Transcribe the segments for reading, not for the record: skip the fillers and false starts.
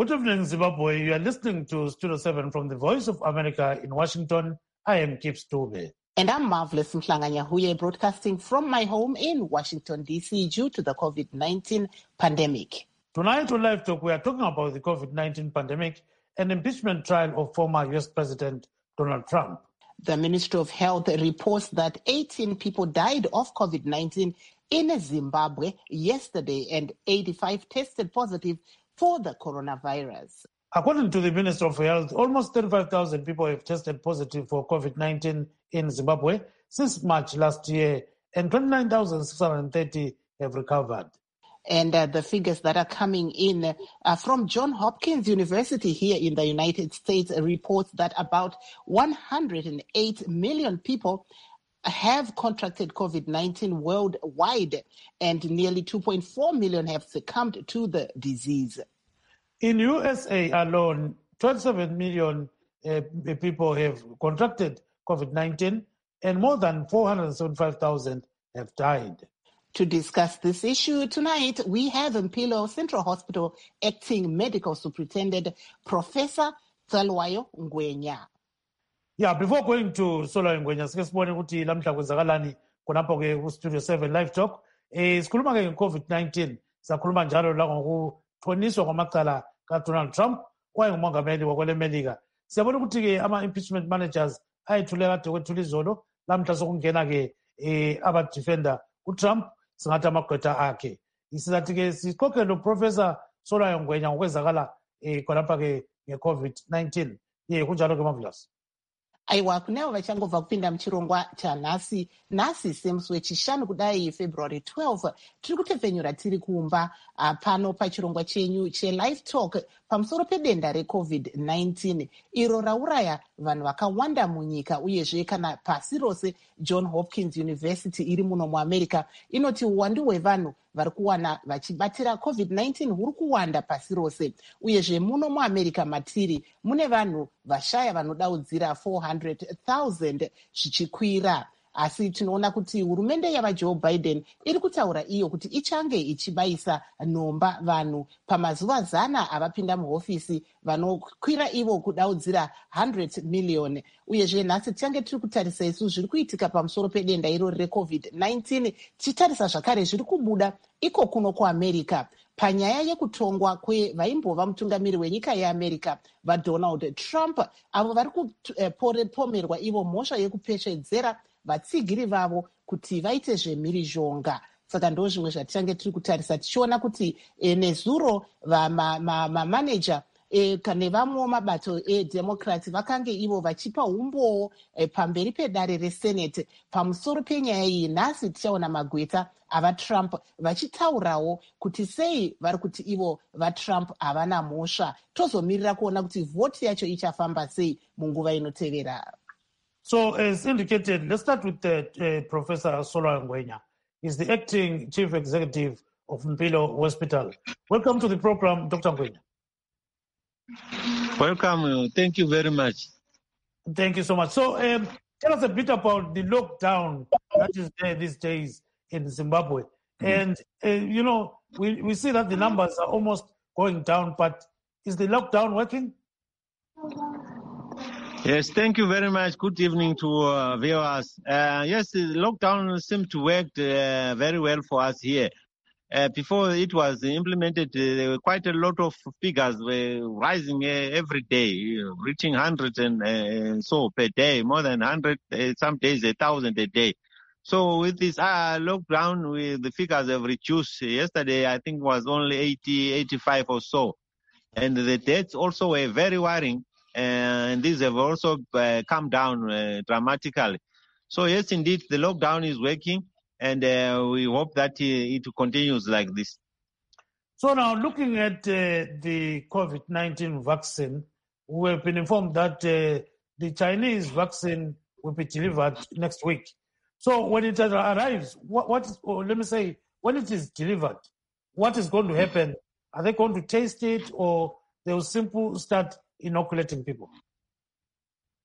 Good evening, Zimbabwe. You are listening to Studio 7 from the Voice of America in Washington. I am Kip Stube. And I'm Marvelous Mhlanga-Nyahuye, broadcasting from my home in Washington, D.C. due to the COVID-19 pandemic. Tonight on Live Talk, we are talking about the COVID-19 pandemic and impeachment trial of former U.S. President Donald Trump. The Ministry of Health reports that 18 people died of COVID-19 in Zimbabwe yesterday and 85 tested positive for the coronavirus. According to the Ministry of Health, almost 35,000 people have tested positive for COVID-19 in Zimbabwe since March last year, and 29,630 have recovered. And the figures that are coming in from Johns Hopkins University here in the United States reports that about 108 million people have contracted COVID-19 worldwide, and nearly 2.4 million have succumbed to the disease. In USA alone, 27 million people have contracted COVID-19 and more than 475,000 have died. To discuss this issue tonight, we have Mpilo Central Hospital Acting Medical Superintendent, Professor Tsalwayo Ngwenya. Yeah, before going to Tsalwayo Ngwenya, sike sibone ukuthi lamhla kwenzakalani khonapho ke ku Studio 7 Live Talk. Sikhuluma ke nge-COVID-19, sakhuluma njalo la ngokuthoniswa kwamacala kaDonald Trump owayengumongameli wakwele Melika. Siyabona ukuthi ke ama-impeachment managers ayethule kade kwethula izolo, lamhla sokungena ke aba-defender uTrump singathi amagqwetha akhe. Sizathi ke sixoxe lo Professor Tsalwayo Ngwenya ngokwenzakala khonapha ke nge-COVID-19. Kunjalo ke Marvelous. Aiwa, kunavo vachangobva kupinda muchirongwa chanhasi semusi wechishanu kudai February 12 tiri kutepfenyura tiri kumba pano pachirongwa chenyu chelive talk pamusoro pedenda reCovid-19 iro rauraya vanhu vakawanda munyika uyezve kana pasi rose. Johns Hopkins University iri muno muamerica inoti uwandu hwevanhu vari kuwana vachibatira COVID-19 huri kuwanda pasi rose, uyezve muno muamerica matiri mune vanhu vashaya vanodaudzira 400,000 zvichikwira. Asi tinoona kuti hurumende yavaJoe Biden iri kutaura iyo kuti ichange ichibaisa nomba vanhu pamazuva 100 avapinda muhofisi vanokwira ivo kudaudzira 100 million. Uyezve nhasi tichange tiri kutarisa isu zviri kuitika pamusoro pedenda irori reCovid-19, tichitarisa zvakare zviri kubuda iko kuno kuamerica panyaya yekutongwa kwevaimbova mutungamiri wenyika yeamerica vaDonald Trump, avo vari kupomerwa ivo mhosva yekupeshedzera vatsigiri vavo kuti vaite zvemhirizhonga. Saka ndo zvimwe zvatichange tiri kutarisa tichiona kuti nezuro vamamaneja nevamwewo mabato edemocrats vakange ivo vachipa umboo pamberi pedare resenate pamusoro penyaya iyi. Nhasi tichaona magweta avaTrump vachitaurawo kuti sei vari kuti ivo vaTrump havana mhosva. Tozomirira kuona kuti vhoti yacho ichafamba sei munguva inotevera. So, as indicated, let's start with Professor Tsalwayo Ngwenya. He's the acting chief executive of Mpilo Hospital. Welcome to the program, Dr. Ngwenya. Welcome. Thank you very much. Thank you so much. So, tell us a bit about the lockdown that is there these days in Zimbabwe. And, we see that the numbers are almost going down, but is the lockdown working? Yes, thank you very much. Good evening to viewers. Yes, the lockdown seemed to work very well for us here. Before it was implemented, there were quite a lot of figures were rising every day, reaching hundreds and so per day, more than 100, some days 1,000 a day. So with this lockdown, the figures have reduced. Yesterday, I think was only 80, 85 or so. And the deaths also were very worrying. And these have also come down dramatically. So yes, indeed, the lockdown is working, and we hope that it continues like this. So now, looking at the COVID-19 vaccine, we have been informed that the Chinese vaccine will be delivered next week. So when it arrives, when it is delivered, what is going to happen? Are they going to taste it, or they will simply start inoculating people?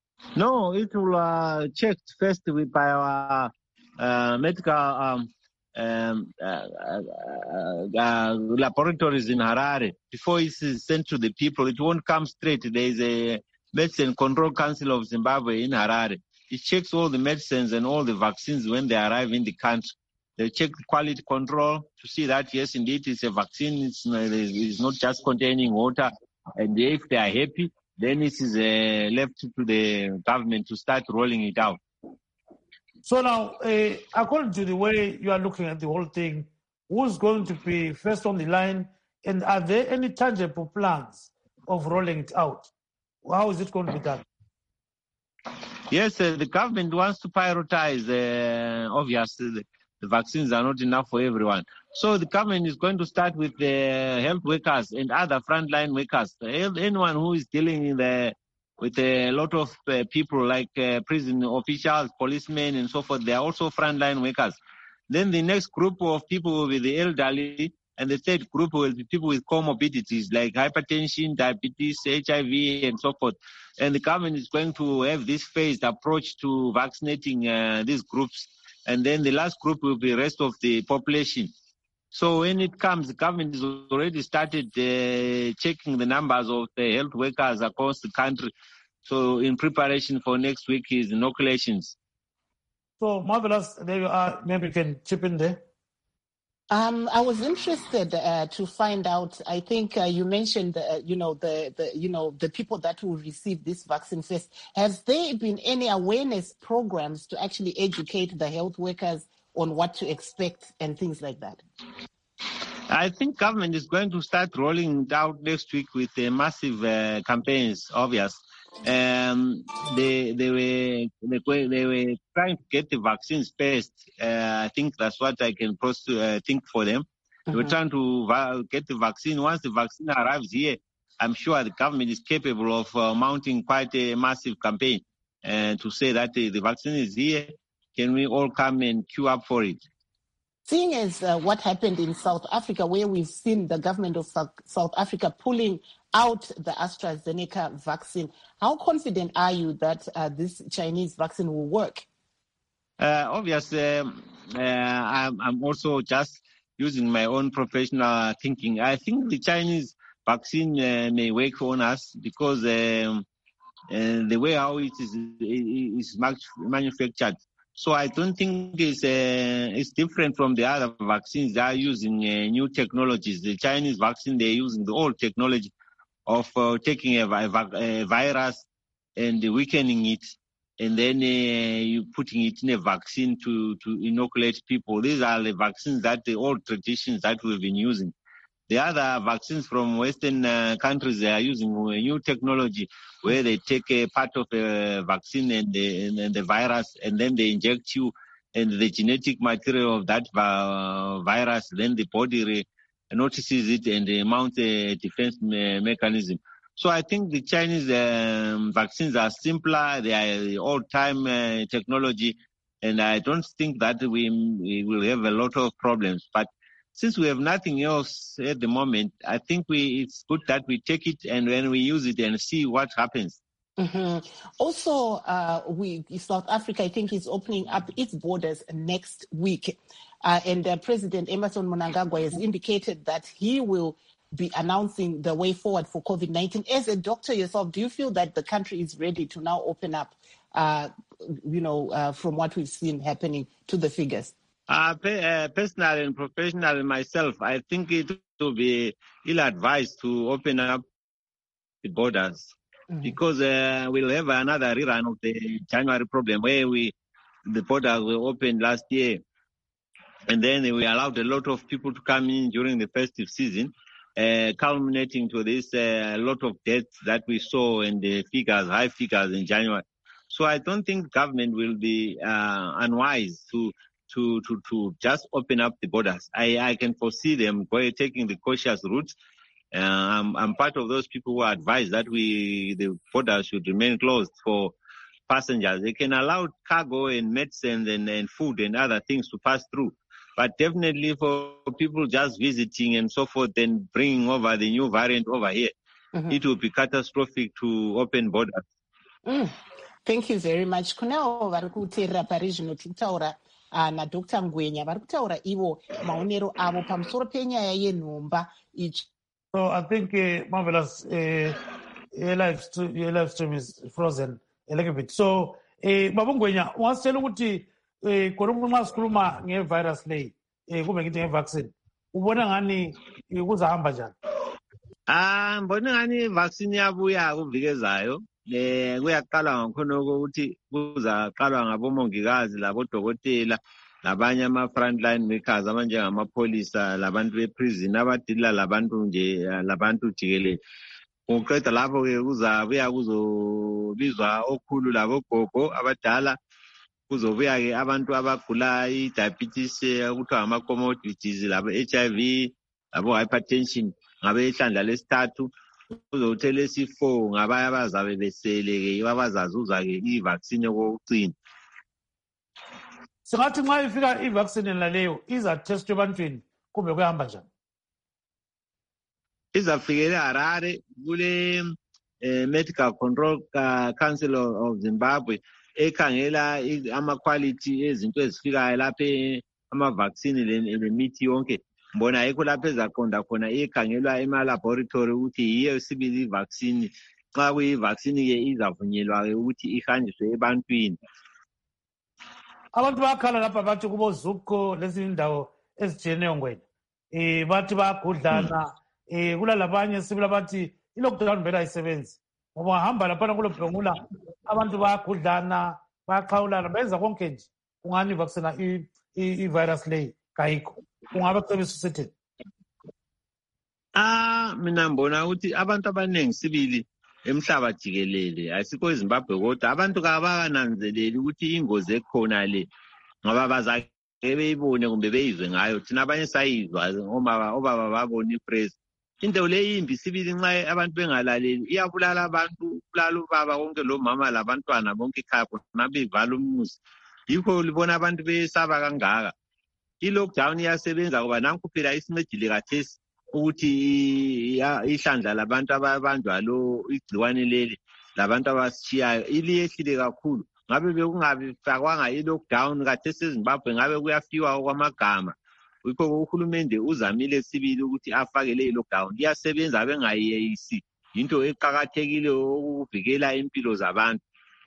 No, it will checked first by our medical laboratories in Harare. Before it is sent to the people, it won't come straight. There is a Medicine Control Council of Zimbabwe in Harare. It checks all the medicines and all the vaccines when they arrive in the country. They check the quality control to see that, yes, indeed, it's a vaccine. It's not just containing water. And if they are happy, then it is left to the government to start rolling it out. So now, according to the way you are looking at the whole thing, who's going to be first on the line? And are there any tangible plans of rolling it out? How is it going to be done? Yes, the government wants to prioritize, obviously, the vaccines are not enough for everyone. So the government is going to start with the health workers and other frontline workers. Anyone who is dealing with a lot of people like prison officials, policemen, and so forth, they are also frontline workers. Then the next group of people will be the elderly, and the third group will be people with comorbidities like hypertension, diabetes, HIV, and so forth. And the government is going to have this phased approach to vaccinating these groups. And then the last group will be the rest of the population. So when it comes, the government has already started checking the numbers of the health workers across the country. So in preparation for next week is inoculations. So Marvelous, there you are. Maybe you can chip in there. I was interested to find out. I think you mentioned, the people that will receive this vaccine first. Has there been any awareness programs to actually educate the health workers on what to expect and things like that? I think government is going to start rolling it out next week with massive campaigns. Obvious. They were trying to get the vaccines first. I think that's what I can think for them. They were trying to get the vaccine. Once the vaccine arrives here, I'm sure the government is capable of mounting quite a massive campaign to say that the vaccine is here. Can we all come and queue up for it? Seeing as what happened in South Africa, where we've seen the government of South Africa pulling out the AstraZeneca vaccine, how confident are you that this Chinese vaccine will work? Obviously, I'm also just using my own professional thinking. I think the Chinese vaccine may work on us because the way how it is manufactured. So I don't think it's different from the other vaccines. They are using new technologies. The Chinese vaccine, they're using the old technology of taking a virus and weakening it, and then you putting it in a vaccine to inoculate people. These are the vaccines the old traditions that we've been using. The other vaccines from Western countries, they are using new technology where they take a part of a vaccine and the virus, and then they inject you and the genetic material of that virus. Then the body notices it and they mount a defense mechanism. So I think the Chinese vaccines are simpler. They are old-time technology, and I don't think that we will have a lot of problems. But since we have nothing else at the moment, I think it's good that we take it and then we use it and see what happens. Mm-hmm. Also, South Africa, I think, is opening up its borders next week. And President Emmerson Mnangagwa has indicated that he will be announcing the way forward for COVID-19. As a doctor yourself, do you feel that the country is ready to now open up, from what we've seen happening to the figures? Personally and professionally myself, I think it will be ill-advised to open up the borders because we'll have another rerun of the January problem where the borders were opened last year, and then we allowed a lot of people to come in during the festive season, culminating to this lot of deaths that we saw and the high figures in January. So I don't think government will be unwise to just open up the borders. I can foresee them taking the cautious route. I'm part of those people who advise that the borders should remain closed for passengers. They can allow cargo and medicine and food and other things to pass through. But definitely for people just visiting and so forth and bringing over the new variant over here, it will be catastrophic to open borders. Thank you very much. Kunao vari kuteerera parizvino tikutaura naDr Ngwenya vari kutaura ivo maonero avo pamusoro penyaya yenhomba ichi. So I think Marvelous your live stream is frozen a little bit. So Baba Ngwenya wasitshela ukuthi khona nxa sikhuluma ngevirus leyi kumbe ngithi ngevaccine ubona ngani kuzahamba njani? Mbona ngani ivaccine yabuya kuvikezayo kuyaqala ngakhonoko ukuthi kuzaqalwa ngabomongikazi labodokotela labanye ama-frontline workers abanjengamapholisa labantu beprison abadila labantu nje labantu jikelele. Ukuqeda lapho-ke kuzabuya kuzobizwa okhulu labogogo abadala, kuzobuya-ke abantu abagula i-diabetes okuthiwa ngama-comorbidities labo-HIV labo-hypertension ngabehlandla lesithathu, kuzokuthi lesi-4 ngabanye abazabe besele-ke abazazuza-ke i-vaccine kokucina. Singathi nxa ifika i-vaccine laleyo izathestwa ebantwini kumbe kuyahamba njani? Izafikele Harare kule Medical Control Council of Zimbabwe ekhangela ama-quality ezinto ezifikayo lapha ama-vaccine lemithi yonke. Mbona yikho lapho ezaqonda khona ikhangelwa ema-laboratory ukuthi yiyo sibili i-vaccine. Xa kuyi-vaccine-ke izavunyelwa-ke ukuthi ihanjiswe ebantwini. Abantu bakhala lapha bathi kubo Zuko lezi indawo ezitshiyeneyo Ngwenya bathi bayagudlana kulalabanye sibila bathi i-lockdown vele ayisebenzi ngoba ungahamba laphana kulobhengula abantu bayagudlana bayaqhawulana benza konke nje ungani vaccina i-virus leyi kayikho. Ungabe kucebisa usithini? Mina mbona ukuthi abantu abaningi sibili emhlaba jikelele asikho eZimbabwe kodwa abantu kabakananzeleli ukuthi ingozi ekhona le ngoba bazake beyibone kumbe beyizwe ngayo. Thina abanye sayizwa obaba babona ipress. Into le yimbi sibili nxa abantu bengalaleli iyabulala abantu, bulala ubaba konke lomama labantwana bonke ekhaya khona bevala umuzi. Yikho libona abantu besaba kangaka. I-lockdown iyasebenza ngoba nanku phela isincedile kathesi ukuthi ihlandla labantu ababanjwa lo igciwane leli labantu abasishiyayo iliyehlile kakhulu. Ngabe bekungabifakwanga i-lockdown kathesi eZimbabwe ngabe kuyafiwa okwamagama. Yikho uhulumende uzamile sibili ukuthi afake le lockdown. Iyasebenza bengayeyisi. Into eqakathekile ukuvikela impilo zabantu.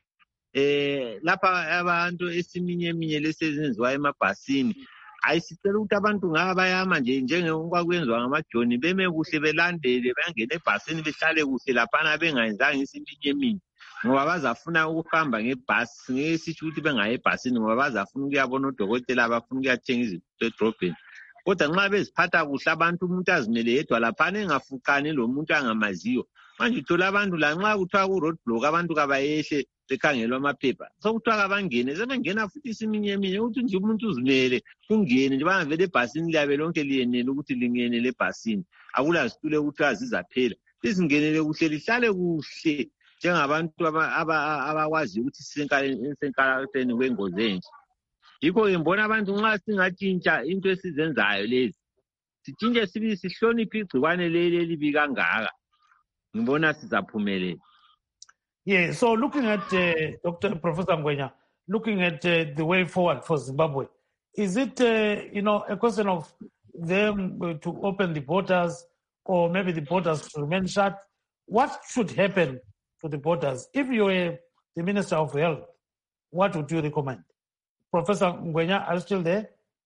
Lapha abantu eminye lesezenziwa emabhasini ayisicela ukuthi abantu ngaba bayama nje njengokwenziwa ngamajoni beme kuhle belandele bangene ebhasini behlale kuhle laphana bengayenzanga isiminye ngoba bazafuna ukuhamba ngebhasi. Ngeke sitsho ukuthi bengaye ebhasini ngoba bazafuna ukuyabona odokotela bafuna ukuyathenga izinto edrobheni. Kodwa nxa beziphatha kuhle abantu umuntu azimele yedwa laphana engafuqani lomuntu angamaziyo. Manje uthola abantu lanxa kuthiwa ku-road block abantu kabayehle bekhangelwa amaphepha sokuthiwa kabangene sebengena futhi isiminye ukuthi nje umuntu uzimele kungene nje bangavele ebhasini liyabe lonke liyenele ukuthi lingenele ebhasini. Akula zitulo ukuthiwa zizaphela. Lizingenele kuhle lihlale kuhle njengabantu abakwazi ukuthi sisenkatheni kwengozi enje. Yikho-ke mbona abantu nxa singatshintsha into esizenzayo lezi sitshintshe sibili sihloniphe igciwane leli elibi kangaka ngibona sizaphumelela. Yeah, so looking at Professor Ngwenya, looking at the way forward for Zimbabwe, is it a question of them to open the borders or maybe the borders to remain shut? What should happen to the borders? If you were the Minister of Health, what would you recommend? Professor Ngwenya, are you still there?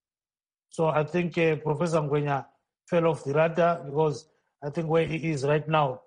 So I think Professor Ngwenya fell off the radar because I think where he is right now,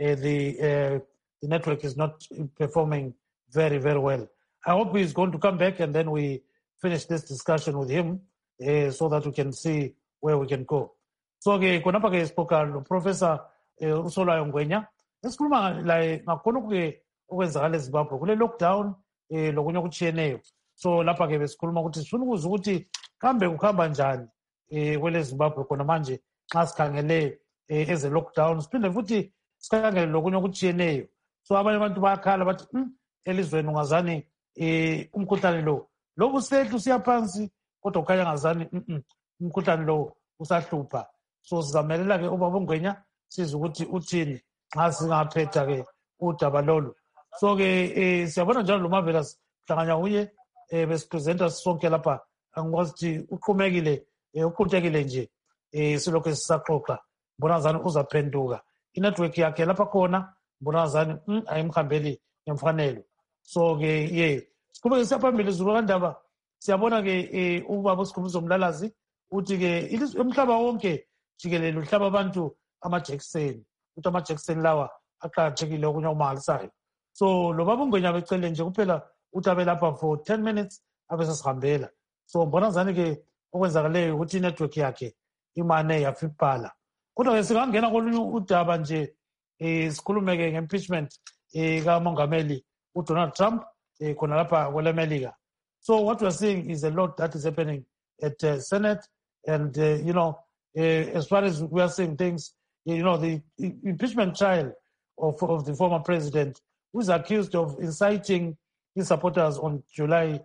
the network is not performing very, very well. I hope he's going to come back and then we finish this discussion with him so that we can see where we can go. So konapa ke spoka Professor Usolayo Ngwenya. Esikhuluma ngakhona okwenzakala eZimbabwe kule lockdown lokunye okutshiyeneyo. So lapha ke besikhuluma ukuthi sifuna ukuzwa ukuthi kambe kuhamba njani kwele Zimbabwe khona manje nxa sikhangele eze lockdown siphinde futhi sikhangele lokunye okutshiyeneyo. So abanye abantu bayakhala bathi elizweni ungazani umkhuhlane lo usehla usiyaphansi kodwa ukhanya ngazani umkhuhlane lo usahlupha. So sizamelela ke ubaba Ngwenya siza ukuthi uthini nxa singaphetha ke udaba lolu. So ke siyabona njalo lo Marvelous hlanganya uye besipresenta sonke lapha angikwazi ukuthi uqhumekile uqhutekile nje silokhu sisaxoxa mbona ngazani uzaphenduka inetwork yakhe lapha khona mbona ngazani ayimhambeli ngemfanelo so-ke siqhubeke siyaphambili zulu kandaba siyabona-ke ubaba uSikhumbuzo Mlalazi uthi-ke umhlaba wonke jikelele uhlaba abantu amajekiseni ukuthi amajekiseni lawa aqakathekile okunye okumangalisayo so lo baba uNgwenya becele nje kuphela uthi abe lapha for 10 minutes abesesihambela so mbona ngazani-ke okwenzakaleyo ukuthi inetwork yakhe imane yafiphala kodwa-ke singangena kolunye udaba nje sikhulume-ke nge-impeachment kamongameli uDonald Trump khona lapha kwelemelika so what we're seeing is a lot that is happening at Senate and as far as we are seeing things the impeachment trial of the former president who is accused of inciting his supporters on January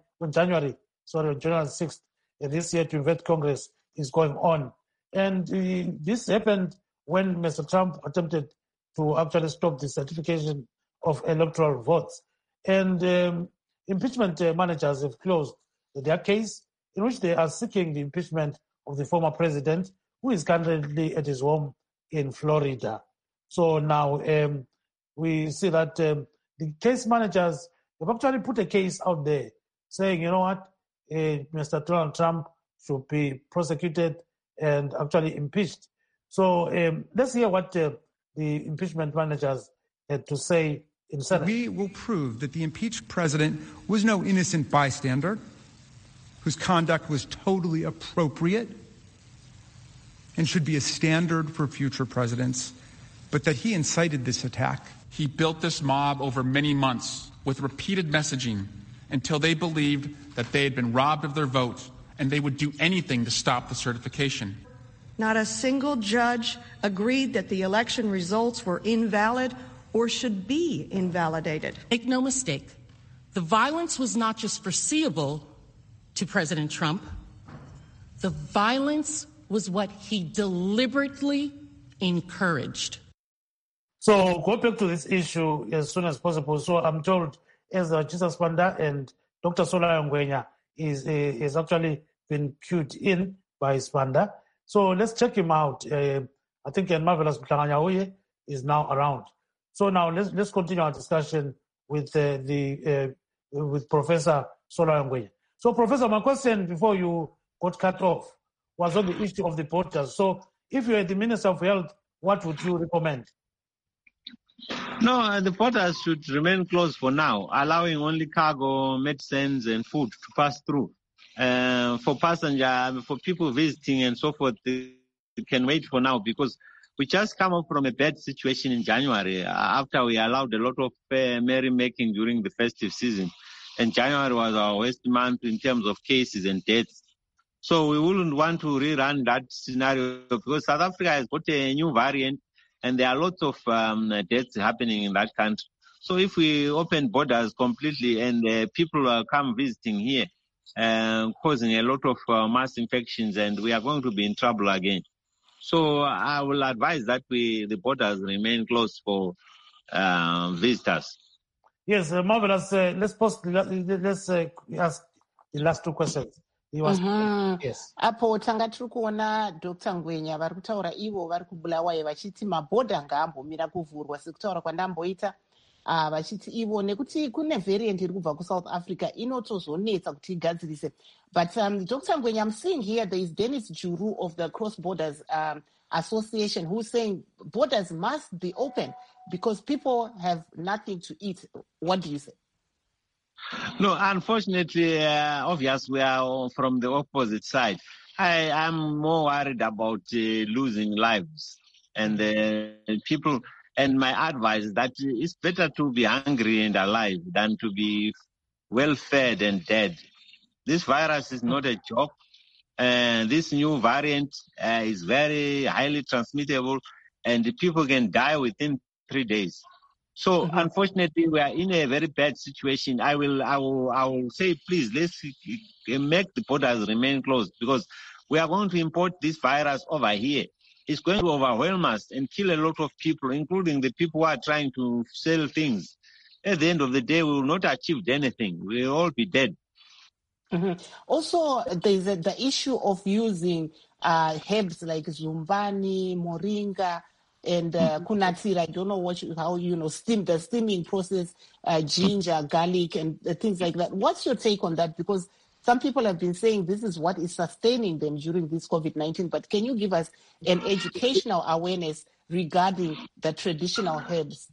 6th this year to invade Congress is going on. And this happened when Mr. Trump attempted to actually stop the certification of electoral votes. And impeachment managers have closed their case in which they are seeking the impeachment of the former president, who is currently at his home in Florida. So now we see that the case managers have actually put a case out there saying, you know what, Mr. Donald Trump should be prosecuted and actually impeached. So let's hear what the impeachment managers had to say in Senate. We will prove that the impeached president was no innocent bystander, whose conduct was totally appropriate and should be a standard for future presidents, but that he incited this attack. He built this mob over many months with repeated messaging until they believed that they had been robbed of their votes and they would do anything to stop the certification. Not a single judge agreed that the election results were invalid or should be invalidated. Make no mistake, the violence was not just foreseeable to President Trump. The violence was what he deliberately encouraged. So go back to this issue as soon as possible. So I'm told as Jesus Spanda and Dr. Sola Ngwenya is actually been queued in by Spanda. So let's check him out. I think Marvelous Mhlanganya is now around. So now let's continue our discussion with with Professor Sola Ngwenya. So Professor, my question before you got cut off was on the issue of the borders. So if you are the Minister of Health, what would you recommend? No, the borders should remain closed for now, allowing only cargo, medicines, and food to pass through. For passenger, for people visiting and so forth, they can wait for now because we just come up from a bad situation in January after we allowed a lot of merrymaking during the festive season. And January was our worst month in terms of cases and deaths. So we wouldn't want to rerun that scenario because South Africa has got a new variant and there are lots of deaths happening in that country. So if we open borders completely and people come visiting here, causing a lot of mass infections, and we are going to be in trouble again. So I will advise that the borders remain closed for visitors. Yes, Marvelous. Let's ask the last two questions. Yes. Apo tanga tiri kuona Dr. Ngwenya vari kutaura ivo vari kubulawayo vachiti mabhodha ngaambomira kuvhurwa sekutaura kwandamboita vachiti ivo nekuti kune variant iri kubva kuSouth Africa inotozonetsa kuti igadzirise. But Dr. Ngwenya, I'm seeing here there is Dennis Juru of the Cross Borders Association who's saying borders must be open because people have nothing to eat. What do you say? No, unfortunately, obviously, we are from the opposite side. I am more worried about losing lives and people. And my advice is that it's better to be hungry and alive than to be well-fed and dead. This virus is not a joke. This new variant is very highly transmittable, and people can die within 3 days. So unfortunately, we are in a very bad situation. I will say, please, let's make the borders remain closed because we are going to import this virus over here. It's going to overwhelm us and kill a lot of people, including the people who are trying to sell things. At the end of the day, we will not achieve anything. We will all be dead. Mm-hmm. Also, there's the issue of using herbs like zumbani, moringa, and kunatsir. I don't know the steaming process, ginger, garlic, and things like that. What's your take on that? Because some people have been saying this is what is sustaining them during this COVID-19. But can you give us an educational awareness regarding the traditional herbs?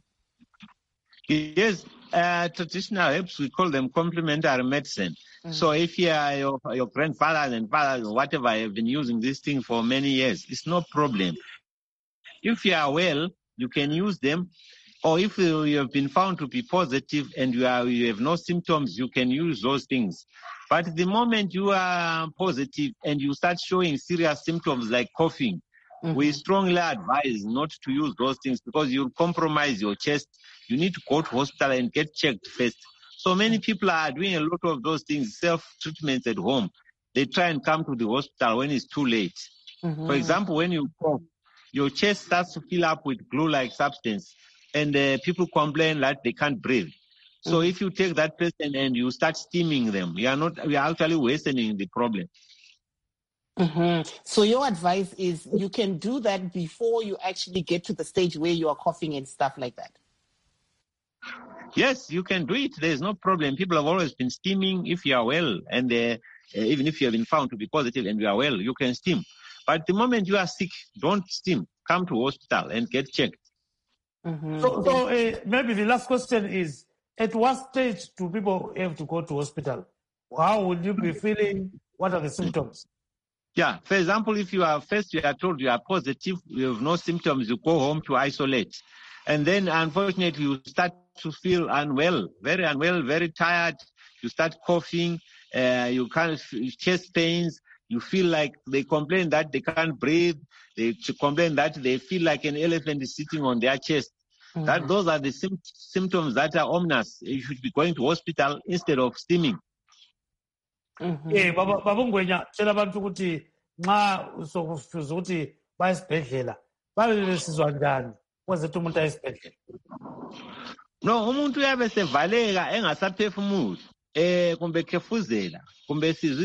Yes, traditional herbs, we call them complementary medicine. Mm-hmm. So if your grandfathers and fathers or whatever have been using this thing for many years, it's no problem. If you are well, you can use them. Or if you have been found to be positive and you have no symptoms, you can use those things. But the moment you are positive and you start showing serious symptoms like coughing, mm-hmm. we strongly advise not to use those things because you'll compromise your chest. You need to go to hospital and get checked first. So many people are doing a lot of those things, self-treatments at home. They try and come to the hospital when it's too late. Mm-hmm. For example, when you cough, your chest starts to fill up with glue-like substance, and people complain that they can't breathe. So if you take that person and you start steaming them, we are actually worsening the problem. Mm-hmm. So your advice is you can do that before you actually get to the stage where you are coughing and stuff like that. Yes, you can do it. There's no problem. People have always been steaming if you are well, and even if you have been found to be positive and you are well, you can steam. But the moment you are sick, don't steam. Come to hospital and get checked. Mm-hmm. So maybe the last question is, at what stage do people have to go to hospital? How would you be feeling? What are the symptoms? Yeah, for example, if you are told you are positive, you have no symptoms, you go home to isolate. And then, unfortunately, you start to feel unwell, very tired. You start coughing, you can't chest pains. You feel like they complain that they can't breathe. They complain that they feel like an elephant is sitting on their chest. Mm-hmm. Those are the symptoms that are ominous. You should be going to hospital instead of steaming. Baba Ngwenya, tshela abantu ukuthi nxa sokufuza ukuthi baye esibhedlela babe besizwa njani kwenzethu umuntu aye esibhedlela. No, umuntu uyabe sevaleka engasaphefumuli kumbe khefuzela kumbe sizwe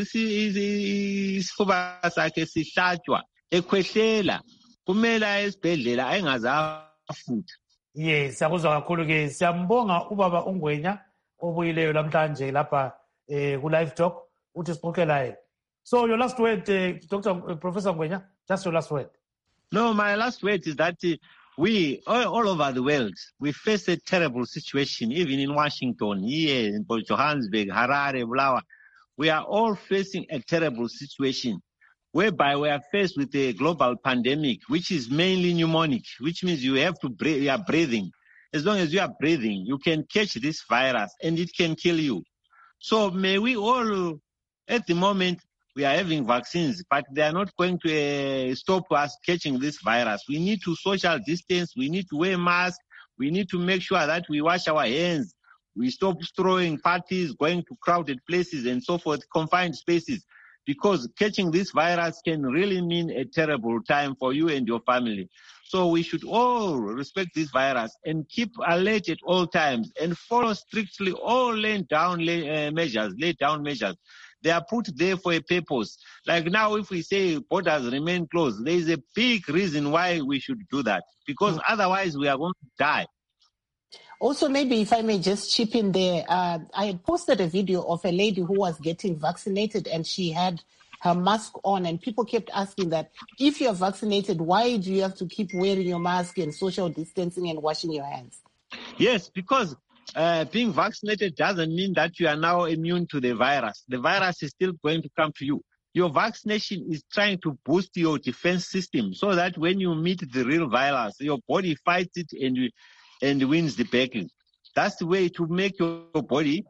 isifuba sakhe sihlatshwa ekhwehlela kumele aye esibhedlela engazafutha. Yes, siyakuzwa kakhulu ke siyambonga ubaba uNgwenya obuyileyo namhlanje lapha ku Live Talk uthi sixoxela yena. So your last word, Professor Ngwenya, just your last word. No, my last word is that we, all over the world, we face a terrible situation, even in Washington, here in Johannesburg, Harare, Bulawayo. We are all facing a terrible situation whereby we are faced with a global pandemic, which is mainly pneumonic, which means you have to breathe, you are breathing. As long as you are breathing, you can catch this virus and it can kill you. So may we all, at the moment, we are having vaccines, but they are not going to stop us catching this virus. We need to social distance. We need to wear masks. We need to make sure that we wash our hands. We stop throwing parties, going to crowded places and so forth, confined spaces, because catching this virus can really mean a terrible time for you and your family. So we should all respect this virus and keep alert at all times and follow strictly all laid down measures. They are put there for a purpose. Like now, if we say borders remain closed, there is a big reason why we should do that, because otherwise we are going to die. Also, maybe if I may just chip in there, I had posted a video of a lady who was getting vaccinated and she had her mask on, and people kept asking that if you're vaccinated, why do you have to keep wearing your mask and social distancing and washing your hands? Yes, because being vaccinated doesn't mean that you are now immune to the virus. The virus is still going to come to you. Your vaccination is trying to boost your defense system so that when you meet the real virus, your body fights it and wins the battle. That's the way to make your body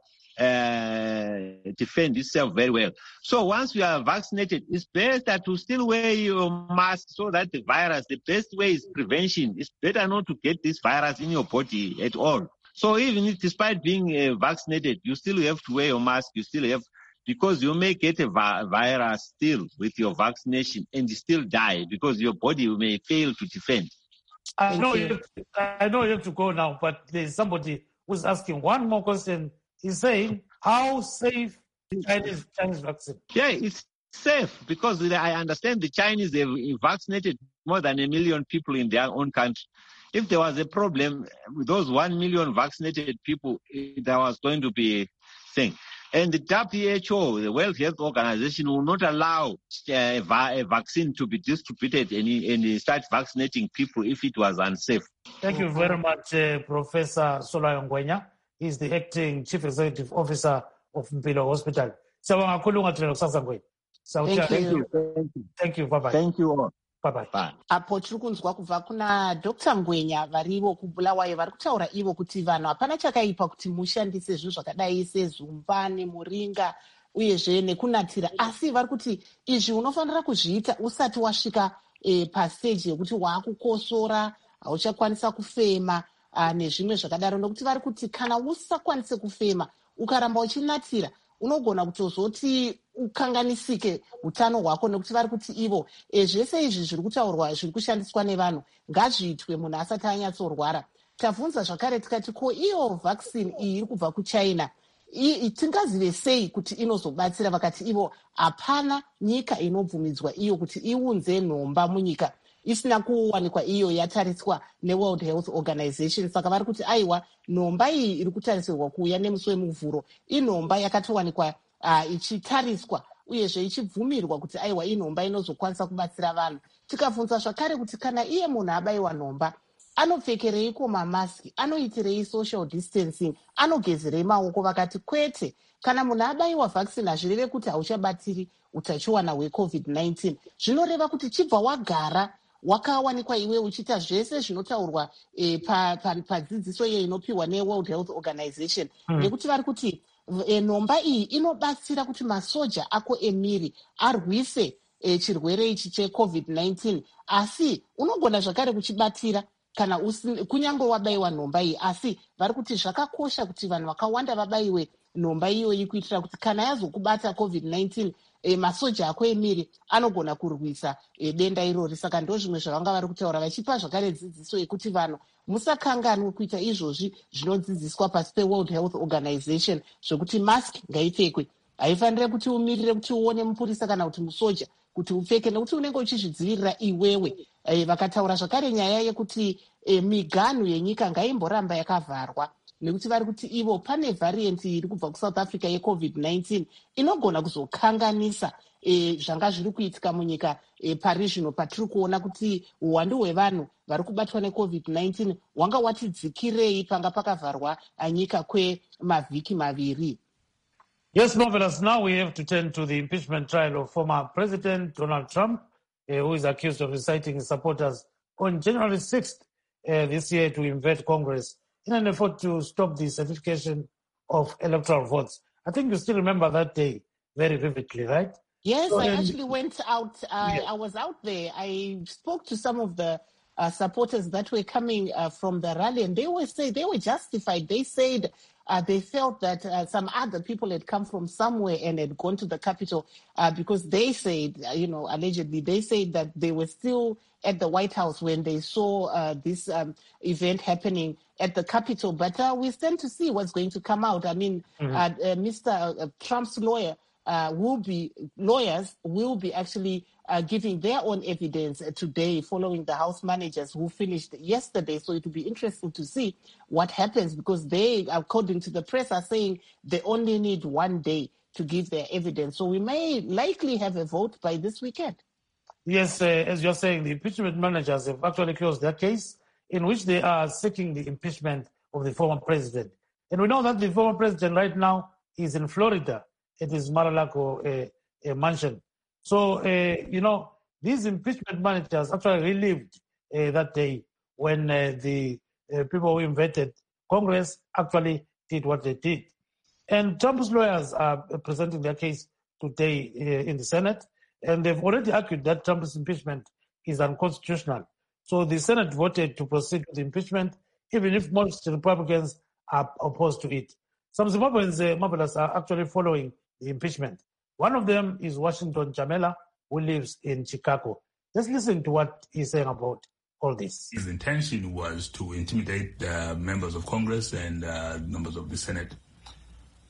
defend itself very well. So once you are vaccinated, it's better to still wear your mask so that the best way is prevention. It's better not to get this virus in your body at all. So even if, despite being vaccinated, you still have to wear your mask, because you may get a virus still with your vaccination and you still die because your body may fail to defend. I know you have to go now, but there's somebody who's asking one more question. He's saying, how safe Chinese vaccine. Yeah, it's safe because I understand the Chinese, have vaccinated more than 1 million people in their own country. If there was a problem with those 1 million vaccinated people, there was going to be a thing. And the WHO, the World Health Organization, will not allow a vaccine to be distributed and start vaccinating people if it was unsafe. Thank you very much, Professor Solayo Ngwenya. He's the acting Chief Executive Officer of Mpilo Hospital. Thank you. Bye-bye. Thank you all. Bye-bye. Bye. apo tiri kunzwa kubva kuna Dr. Ngwenya varivo kubulawayo vari kutaura ivo kuti vanhu hapana chakaipa kuti mushandise zvinhu zvakadai sezumba nemuringa uyezve nekunatira, asi vari kuti izvi unofanira kuzviita usati wasvika pasteji yekuti waakukosora, hauchakwanisa kufema nezvimwe zvakadaro, nokuti vari kuti kana usakwanise kufema ukaramba uchinatira unogona kutozoti ukanganisike utano hwako, nekuti vari kuti ivo zvese izvi zviri kutaurwa zviri kushandiswa nevanhu ngazviitwe munhu asati anyatsorwara. Tabvunza zvakare tikati ko iyo vaccine iyi iri kubva kuchina tingazive sei kuti inozobatsira? Vakati ivo hapana nyika inobvumidzwa iyo kuti iunze nhomba munyika isina kuwanikwa iyo yatariswa neWorld Health Organization. Saka vari kuti aiwa, nhomba iyi iri kutarisirwa kuuya nemusi wemuvhuro inhomba yakatowanikwa ichitariswa uyezve ichibvumirwa kuti aiwa inhomba inozokwanisa kubatsira vanhu. Tikabvunza zvakare kuti kana iye munhu abayiwa nhomba anopfekereiko mamaski, anoitirei social distancing, anogezerei maoko? Vakati kwete, kana munhu abayiwa vaccine hazvireve kuti hauchabatiri utachiwana hweCovid-19. Zvinoreva kuti chibva wagara wakawanikwa iwe uchiita zvese zvinotaurwa padzidziso iyo inopiwa neWorld Health Organization. Nekuti vari kuti nhomba iyi inobatsira kuti masoja ako emiri arwise chirwere ichi cheCovid-19, asi unogona zvakare kuchibatira kana kunyange wabayiwa nhomba iyi. Asi vari kuti zvakakosha kuti vanhu vakawanda vabayiwe nhomba iyoyi kuitira kuti kana yazokubata COVID-19 masoja ako emiri anogona kurwisa denda irori. Saka ndo zvimwe zvavanga vari kutaura, vachipa zvakare dzidziso yekuti vanhu musakanganwe kuita izvozvi zvinodzidziswa pasi peWorld Health Organization zvokuti mask ngaipfekwe. Haifanire kuti umirire kuti uone mupurisa kana kuti musoja kuti upfeke, nekuti unenge uchizvidzivirira iwewe. Vakataura zvakare nyaya yekuti miganhu yenyika ngaimboramba yakavharwa, nekuti vari kuti ivo pane variant iri kubva kuSouth Africa yeCovid-19 inogona kuzokanganisa zvanga zviri kuitika munyika pari zvino patiri kuona kuti uwandu hwevanhu vari kubatwa neCovid-19 hwanga wati dzikirei panga pakavharwa nyika kwemavhiki maviri. Yes, Marvelous. Now we have to turn to the impeachment trial of former President Donald Trump, who is accused of inciting his supporters on January 6th this year to invade Congress in an effort to stop the certification of electoral votes. I think you still remember that day very vividly, right? Yes, so I actually went out. I was out there. I spoke to some of the supporters that were coming from the rally, and they were justified. They said they felt that some other people had come from somewhere and had gone to the Capitol because they said, allegedly, they said that they were still at the White House when they saw this event happening at the Capitol. But we stand to see what's going to come out. I mean, Mr. Trump's lawyers will be actually giving their own evidence today following the House managers who finished yesterday. So it will be interesting to see what happens, because they, according to the press, are saying they only need 1 day to give their evidence. So we may likely have a vote by this weekend. Yes, as you're saying, the impeachment managers have actually closed their case in which they are seeking the impeachment of the former president. And we know that the former president right now is in Florida at his Mar-a-Lago mansion. So, these impeachment managers actually relived that day when the people who invaded Congress actually did what they did. And Trump's lawyers are presenting their case today in the Senate, and they've already argued that Trump's impeachment is unconstitutional. So the Senate voted to proceed with the impeachment, even if most Republicans are opposed to it. Some Zimbabweans, Marvelous, are actually following the impeachment. One of them is Washington Jamela, who lives in Chicago. Let's listen to what he's saying about all this. His intention was to intimidate members of Congress and members of the Senate.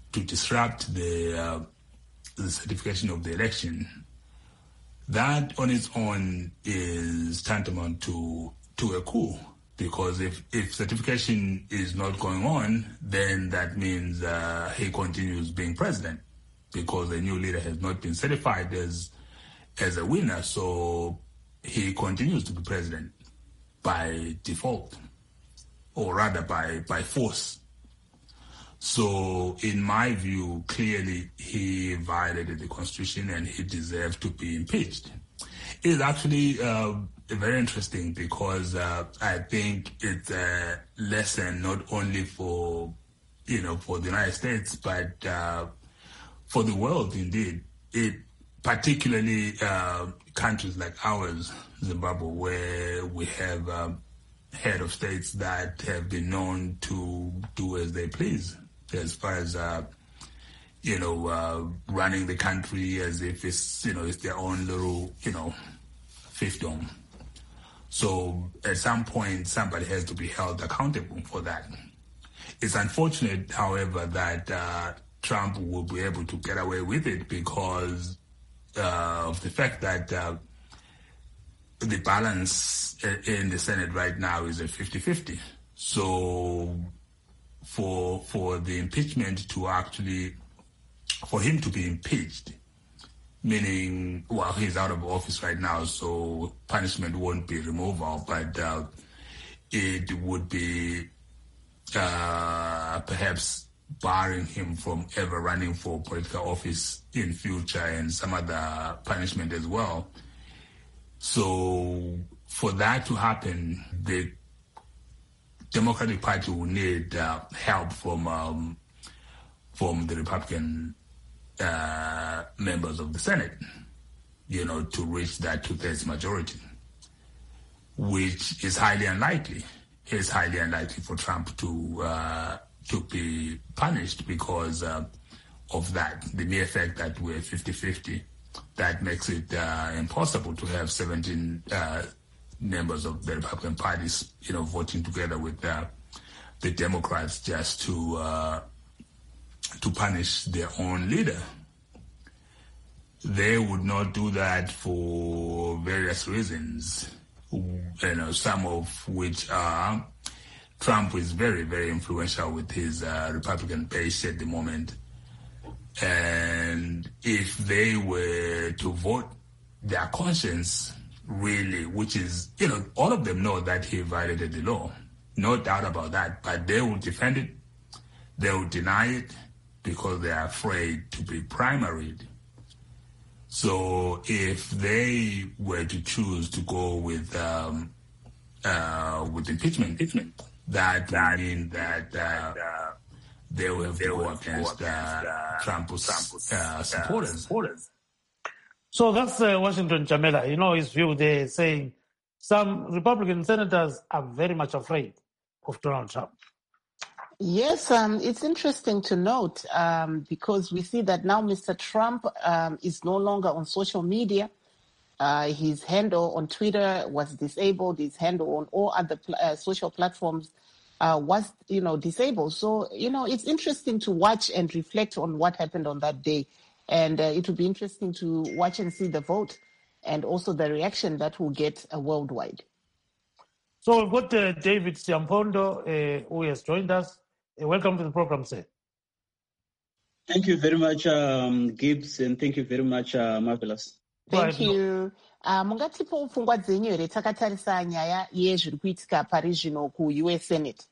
disrupt the certification of the election, that on its own is tantamount to a coup. Because if certification is not going on, then that means he continues being president, because the new leader has not been certified as a winner. So he continues to be president by default, or rather by force. So in my view, clearly he violated the Constitution and he deserved to be impeached. It is actually very interesting, because I think it's a lesson not only for the United States, but for the world indeed. It particularly countries like ours, Zimbabwe, where we have head of states that have been known to do as they please, as far as running the country as if it's their own little fiefdom. So at some point, somebody has to be held accountable for that. It's unfortunate, however, that Trump will be able to get away with it because of the fact that the balance in the Senate right now is a 50-50. So for the impeachment to actually, for him to be impeached, meaning, well, he's out of office right now, so punishment won't be removal, but it would be perhaps barring him from ever running for political office in future, and some other punishment as well. So for that to happen, the Democratic Party will need help from the Republican members of the Senate, to reach that 2/3 majority, which is highly unlikely. It's highly unlikely for Trump to be punished because of that. The mere fact that we're 50-50, that makes it impossible to have 17 members of the Republican Party, voting together with the Democrats just to punish their own leader. They would not do that for various reasons, some of which are Trump is very, very influential with his Republican base at the moment. And if they were to vote their conscience, really, which is, all of them know that he violated the law. No doubt about that. But they will defend it. They will deny it because they are afraid to be primaried. So if they were to choose to go with impeachment, that would mean that they will have to go against Trump's supporters. So that's Washington Jamela. His view there, saying some Republican senators are very much afraid of Donald Trump. Yes, it's interesting to note because we see that now Mr. Trump is no longer on social media. His handle on Twitter was disabled. His handle on all other social platforms was, disabled. So, it's interesting to watch and reflect on what happened on that day. And it will be interesting to watch and see the vote and also the reaction that we'll get worldwide. So we've got David Siampondo, who has joined us. Welcome to the program, sir. Thank you very much, Gibbs, and thank you very much, Marvelous. Thank you. Mungatipo pfungwa dzenyu here takatarisa nyaya yezviri kuitika pari zvino ku-US Senate.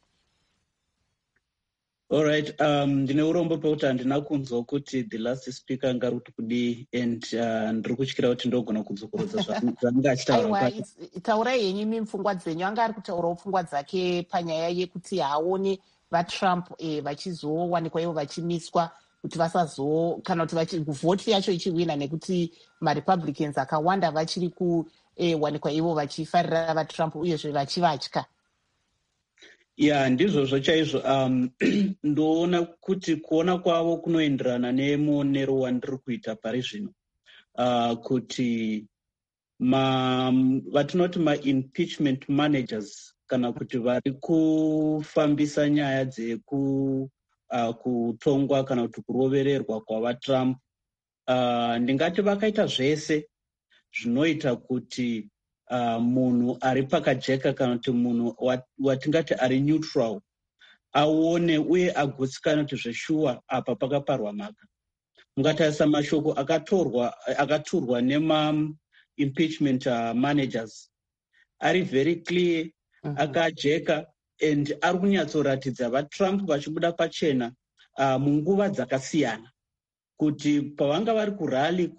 All right. Ndine urombo pekuti handina kunzwa kuti the last speaker anga ari kuti kudii, and ndiri kutyira kuti ndogona kudzokorodza zvaanga achitaura. Aiwa, taurai henyu imi pfungwa dzenyu. Anga ari kutaurawo pfungwa dzake panyaya yekuti haaoni vaTrump vachizowanikwa ivo vachimiswa kuti kana kuti vhoti yacho ichiwina, nekuti maRepublicans akawanda vachiri kuwanikwa ivo vachifarira vaTrump uyezve vachivatya. Ya, ndizvozvo chaizvo. Ndoona kuti kuona kwavo kunoenderana nemuonero wandiri kuita pari zvino, kuti vatinoti ma-impeachment managers kana kuti vari kufambisa nyaya kutongwa kana kuti kurovererwa kwavatrump. Ndingati vakaita zvese zvinoita kuti munhu ari pakajeka kana kuti munhu watingati ari neutral aone uye agutsikana kuti zveshuwa apa pakaparwa mhaka. Mungatarisa mashoko akaturwa nema-impeachment managers ari very clear, akajeka, and ari kunyatsoratidza vatrump vachibuda pachena munguva dzakasiyana, kuti pavanga vari kurali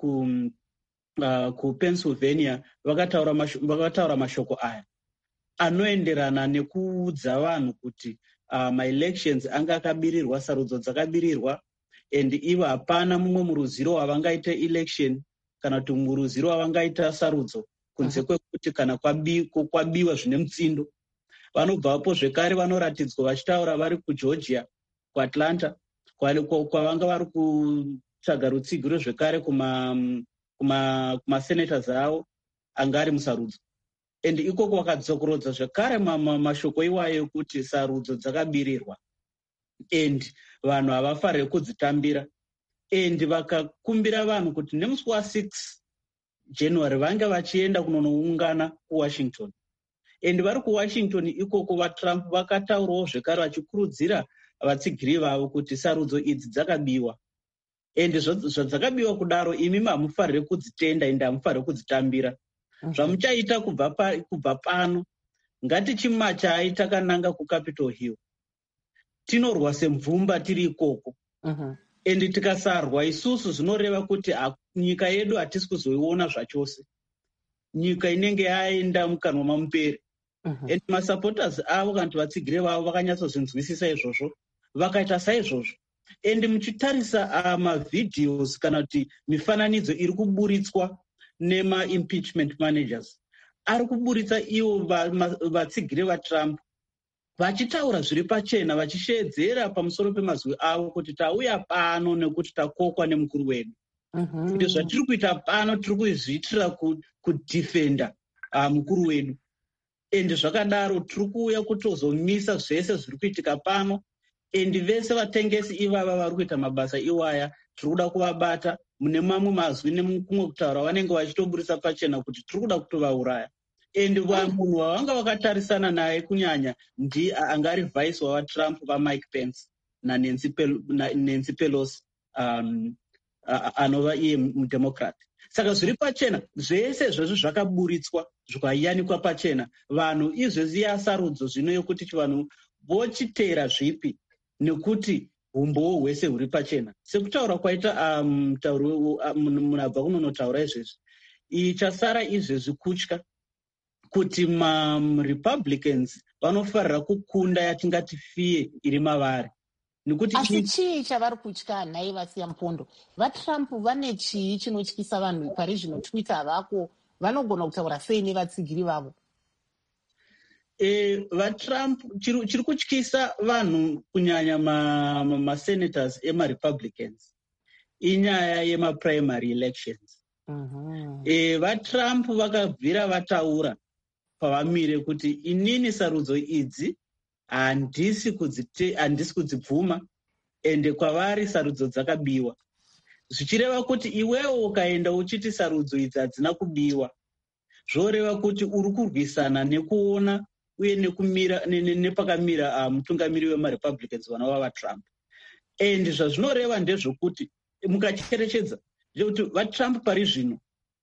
kuPennsylvania vakataura mashoko aya anoenderana nekuudza vanhu kuti maelections anga akabirirwa, sarudzo dzakabirirwa, and ivo hapana mumwe muruziro wavangaita election kana kuti muruziro wavangaita sarudzo kunze kwekuti kana kwabiwa zvine mutsindo. Vanobvapo zvekare vanoratidzwa vachitaura vari kuGeorgia, kuAtlanta, kwavanga vari kutsvaga rutsigiro zvekare kumasenators avo anga ari musarudzo. And ikoko vakadzokorodza zvekare mashoko iwayo kuti sarudzo dzakabirirwa and vanhu havafariri kudzitambira, and vakakumbira vanhu kuti nemusi wa6 January vange vachienda kunonoungana kuWashington. And vari kuWashington ikoko vatrump vakataurawo zvekare vachikurudzira vatsigiri vavo kuti sarudzo idzi dzakabiwa, and zvadzakabiwa kudaro imi hamufariri kudzitenda ende hamufariri kudzitambira. Zvamuchaita kubva pano, ngatichimachayi takananga kuCapitol Hill tinorwa semvumba tiri ikoko, and tikasarwa isusu zvinoreva kuti nyika yedu hatisi kuzoiona zvachose, nyika inenge yaenda mukanwa mamuperi. And masupporters avo kana kuti vatsigiri vavo vakanyatsozvinzwisisa izvozvo, vakaita saizvozvo. And muchitarisa mavideos kana kuti mifananidzo iri kuburitswa nema-impeachment managers, ari kuburitsa ivo vatsigiri vaTrump vachitaura zviri pachena, vachishedzera pamusoro pemazwi avo kuti tauya pano nekuti takokwa nemukuru wedu. Kuti zvatiri kuita pano tiri kuzviitira kudhifenda mukuru wedu. And zvakadaro tiri kuuya kutozomisa zvese zviri kuitika pano, and vese vatengesi ivava vari kuita mabasa iwaya tiri kuda kuvabata mune mamwe mazwi nekumwe kutaura vanenge vachitoburisa pachena kuti tiri kuda kutovauraya. And munhu wavanga vakatarisana naye kunyanya anga ari vice wavatrump vaMike Pence naNancy Pelosi anova iye mudemocrat. Saka zviri pachena zvese izvozvo zvakaburitswa zvikayanikwa pachena. Vanhu izvozvi yasarudzo zvino yokuti vanhu vochiteera zvipi nekuti umbowo hwese huri pachena. Sekutaura kwaita munhu abva kunonotaura izvezvi, ichasara izvezvi kutya kuti maRepublicans vanofarira kukunda yatingati fiye iri mavari. Asi chii chavari kutya nhai vasiya mupondo? VaTrump vane chii chinotyisa vanhu pari zvino? Twitter havako, vanogona kutaura sei nevatsigiri vavo? VaTrump chiri kutyisa vanhu kunyanya masenators emaRepublicans inyaya yemaprimary elections. VaTrump vakabvira vataura pavamire kuti inini sarudzo idzi handisi kudzibvuma, ende kwavari sarudzo dzakabiwa. Zvichireva kuti iwewo ukaenda uchiti sarudzo idzi hadzina kubiwa, zvoreva kuti uri kurwisana nekuona uye nepakamira mutungamiri wemaRepublicans vana vavaTrump. And zvazvinoreva ndezvokuti mukacherechedza kuti vaTrump pari zvino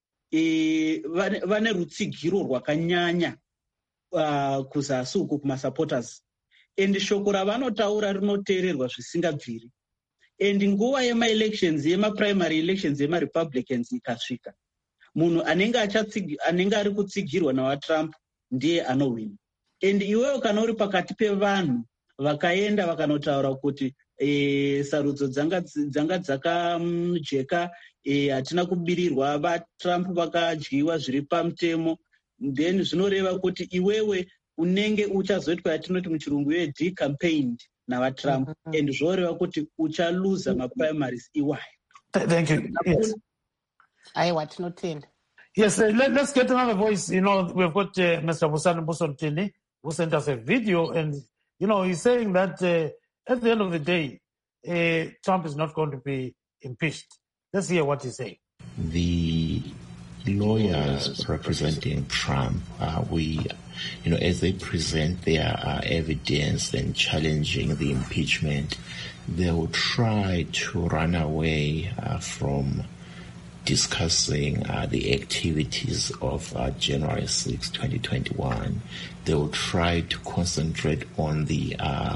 vane rutsigiro rwakanyanya kuzasi uku kumasupporters, and shoko ravanotaura rinoteererwa zvisingabviri. And nguva yemaelections yemaprimary elections yemaRepublicans ikasvika, munhu anenge ari kutsigirwa navaTrump ndiye anowina. And iwewo kana uri pakati pevanhu vakaenda vakanotaura kuti sarudzo dzanga dzakajeka, hatina kubirirwa, vaTrump vakadyiwa zviri pamutemo, then zvinoreva kuti iwewe unenge uchazoitwa yatinoti muchirungu decampaigned navaTrump, and zvoreva kuti uchaluza maprimaries iwayo. Thank you. Yes. Aiwa, tinotenda. Yes, let's get another voice. We've got Mr. Busani Busantini, who sent us a video, and he's saying that at the end of the day, Trump is not going to be impeached. Let's hear what he said. The lawyers representing Trump, as they present their evidence and challenging the impeachment, they will try to run away from discussing the activities of January 6, 2021. They will try to concentrate on the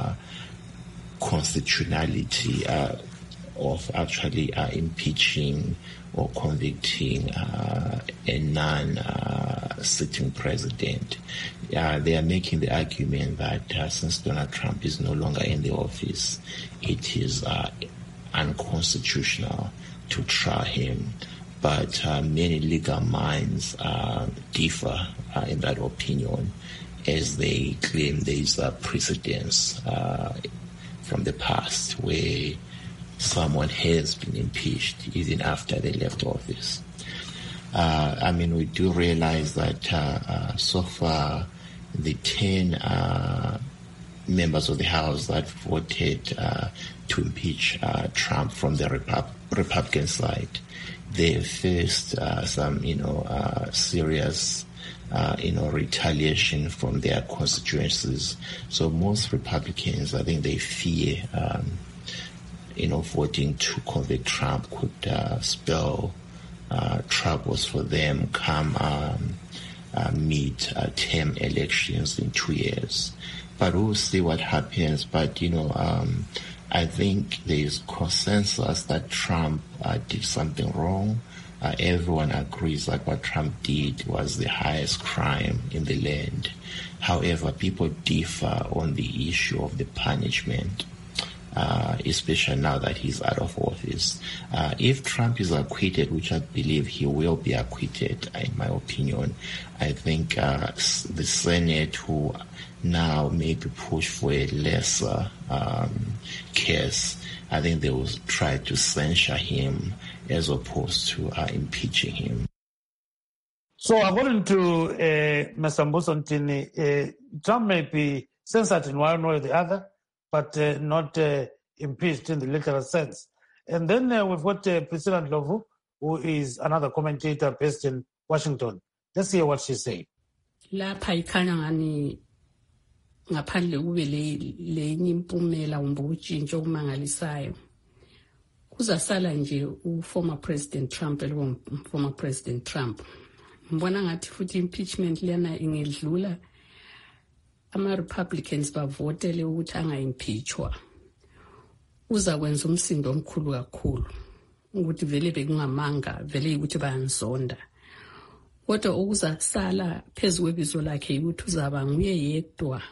constitutionality of actually impeaching or convicting a non-sitting president. They are making the argument that since Donald Trump is no longer in the office, it is unconstitutional to try him. But many legal minds differ in that opinion, as they claim there is a precedence from the past where someone has been impeached even after they left office. We do realize that so far the 10 members of the House that voted to impeach Trump from the Republican side, they faced some, serious, retaliation from their constituencies. So most Republicans, I think they fear, voting to convict Trump could spell troubles for them come mid-term elections in 2 years. But we'll see what happens. But, I think there is consensus that Trump did something wrong. Everyone agrees that what Trump did was the highest crime in the land. However, people differ on the issue of the punishment, especially now that he's out of office. If Trump is acquitted, which I believe he will be acquitted, in my opinion, I think the Senate, who now maybe push for a lesser case, I think they will try to censure him as opposed to impeaching him. So according to Mr. Mbusontini, Trump may be censored in one way or the other, but not impeached in the literal sense. And then we've got Priscilla Ndlovu, who is another commentator based in Washington. Let's hear what she said. Lapha ikhanya ngani ngaphandle kube lenye impumela umbe utshintsho okumangalisayo kuzasala nje former President Trump former President Trump. Mbona ngathi futhi impeachment lena ingedlula ama-Republicans bavotele ukuthi anga-impeachwa. Uza kwenza umsindo omkhulu kakhulu ukuthi vele bekungamanga vele ukuthi bayanzonda. Kodwa okuzasala phezu kwebizo lakhe ukuthi uzaba nguye yedwa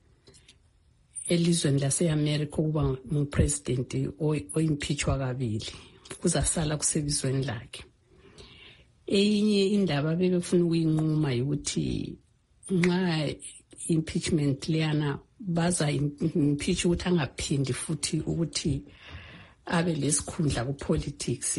elizweni lase-America ukuba ngupresident o-impeachwa kabili. Kuzasala kusebizweni lakhe. Enye indaba bebefuna ukuyinquma ukuthi nxa impeachment liyana baza impeach ukuthi angaphindi futhi ukuthi abe lesikhundla kupolitics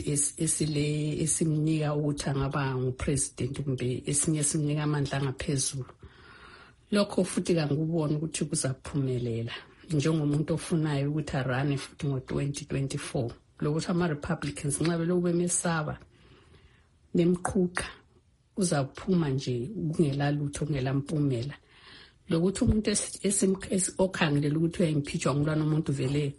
esimnika ukuthi angaba ngupresident kumbe esinye simnika amandla ngaphezulu. Lokho futhi kangikubona ukuthi kuzaphumelela njengomuntu ofunayo ukuthi arane futhi ngo-2024. Lokuthi ama-Republicans nxa beloku bemesaba nemqhuqa uzaphuma nje kungela lutho kungela mpumela. Lokuthi umuntu okhangelela ukuthi uyimpeachwa ngulwana umuntu vele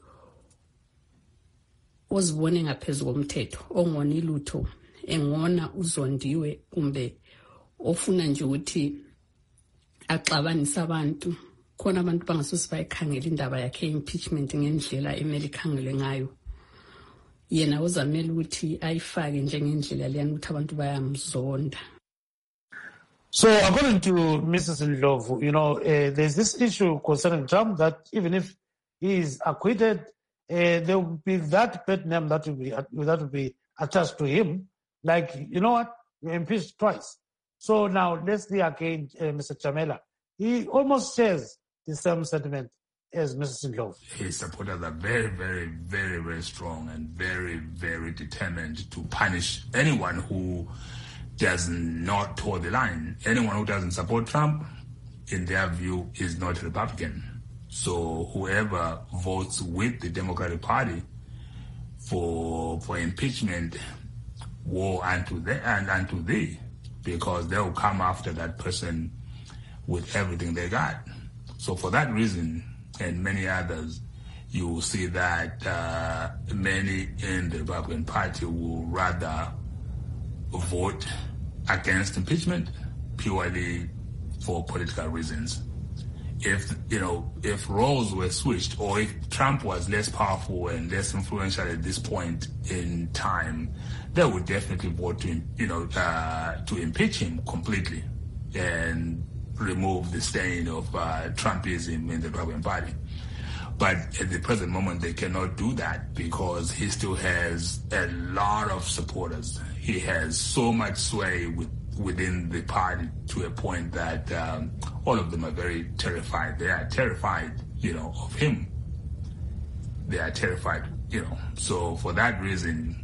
ozibone ngaphezulu komthetho ongoni lutho engona uzondiwe kumbe ofuna nje ukuthi axabanisa abantu khona abantu bangasusi bayikhangela indaba yakhe impeachment ngendlela emeli khangele ngayo. Yena uzamela ukuthi ayifake njengendlela leyana ukuthi abantu bayamzonda. So according to Mrs. Ndlovu, there's this issue concerning Trump that even if he is acquitted, there will be that bad name that will be attached to him. Like, you know what? You're impeached twice. So now let's see again, Mr. Chamela. He almost shares the same sentiment as Mrs. Ndlovu. His supporters are very, very, very, very strong and very, very determined to punish anyone who does not toe the line. Anyone who doesn't support Trump, in their view, is not Republican. So whoever votes with the Democratic Party for impeachment, woe unto thee, because they will come after that person with everything they got. So for that reason and many others, you will see that many in the Republican Party will rather vote against impeachment purely for political reasons. If roles were switched, or if Trump was less powerful and less influential at this point in time, they would definitely vote to impeach him completely and remove the stain of Trumpism in the Republican Party. But at the present moment, they cannot do that because he still has a lot of supporters. He has so much sway within the party to a point that all of them are very terrified. They are terrified, of him. They are terrified, So for that reason,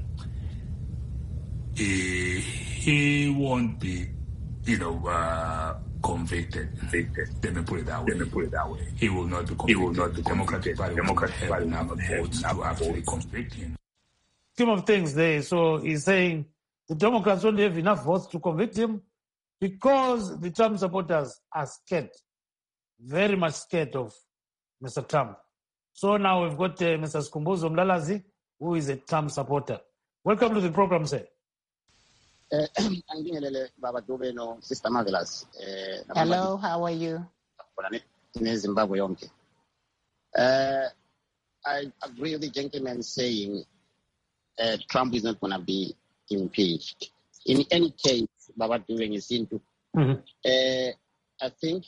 he won't be, convicted. Let me put it that way. He will not be convicted. The Democratic Party will not have enough votes to actually convict him. Scheme of things there. So he's saying the Democrats don't have enough votes to convict him because the Trump supporters are scared, very much scared of Mr. Trump. So now we've got Mr. Skhumbuzo Mlalazi, who is a Trump supporter. Welcome to the program, sir. Sister Marvelous. Hello, how are you? I agree with the gentleman saying Trump is not going to be impeached. In any case, Baba doing is into. I think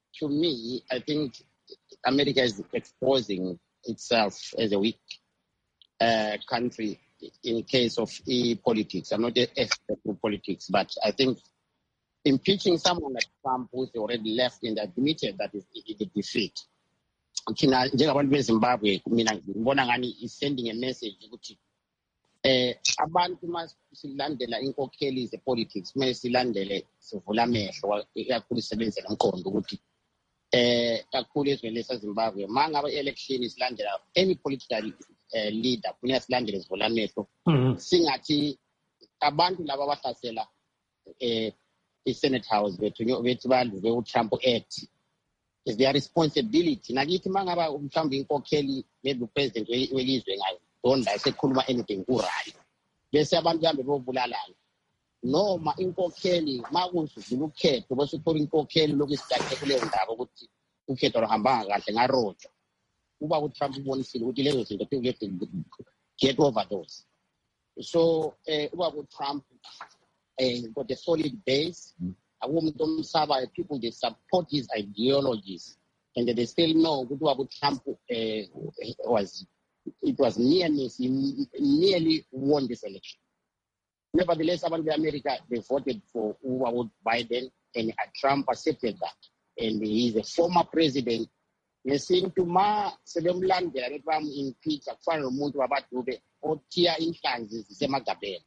America is exposing itself as a weak country in case of politics. I'm not an expert in politics, but I think impeaching someone like Trump who's already left and admitted that is a defeat. Njengabantu beZimbabwe, mina ngibona ngani is sending a message ukuthi abantu masilandela inkokheli ze-politics kumele silandele sivula amehlo kakhulu sisebenzise nomqondo ukuthi kakhulu ezweni lesaZimbabwe ma ngabe election silandela any political leader kunika silandele sivula amehlo singathi abantu laba abahlasela i-Senate House bethi badluke uTrump Act is their responsibility. Nakithi mangaba mhlawumbe inkokheli maybe upresident welizwe ngayo donda sekhuluma anything ku-right bese abantu kambe bobulalana noma inkokheli makudlula ukhetho bese uthola inkokheli lokusidache kuleyo ndaba ukuthi ukhetho luhambanga kahle ngarojwa kuba uTrump ubonisile ukuthi lezo zinto people have to get over those. So uba uTrump got a solid base. People they support his ideologies, and they still know what Trump was. It was nearly won this election. Nevertheless, about America, they voted for Biden, and Trump accepted that. And he is a former president. They seem to sebemland impeach akufana nomuntu wabadube othiya inhlanzi zisemagabeni.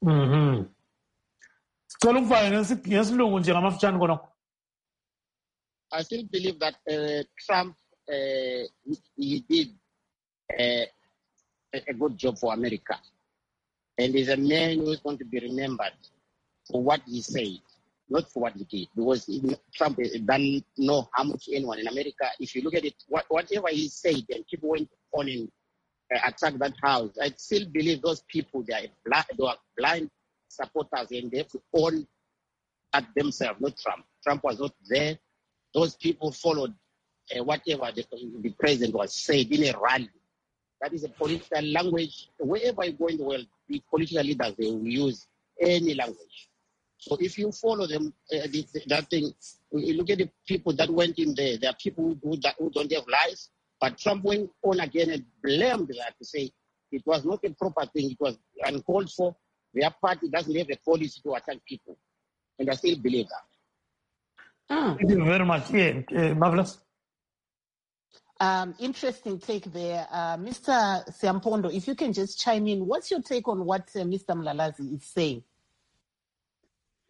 I still believe that Trump he did a good job for America, and he's a man who is going to be remembered for what he said, not for what he did, because Trump doesn't know how much anyone in America. If you look at it, whatever he said, and people went on and attacked that house, I still believe those people they are blind supporters, and they have to own at themselves, not Trump. Trump was not there. Those people followed whatever the president was saying in a rally. That is a political language. Wherever you go in the world, the political leaders, they will use any language. So if you follow them, that thing, you look at the people that went in there, there are people who don't have lives, but Trump went on again and blamed that to say it was not a proper thing, it was uncalled for. Their party doesn't have a policy to attack people. And I still believe that. Thank you very much. Marvelous. Interesting take there. Mr. Siampondo, if you can just chime in, what's your take on what Mr. Mlalazi is saying?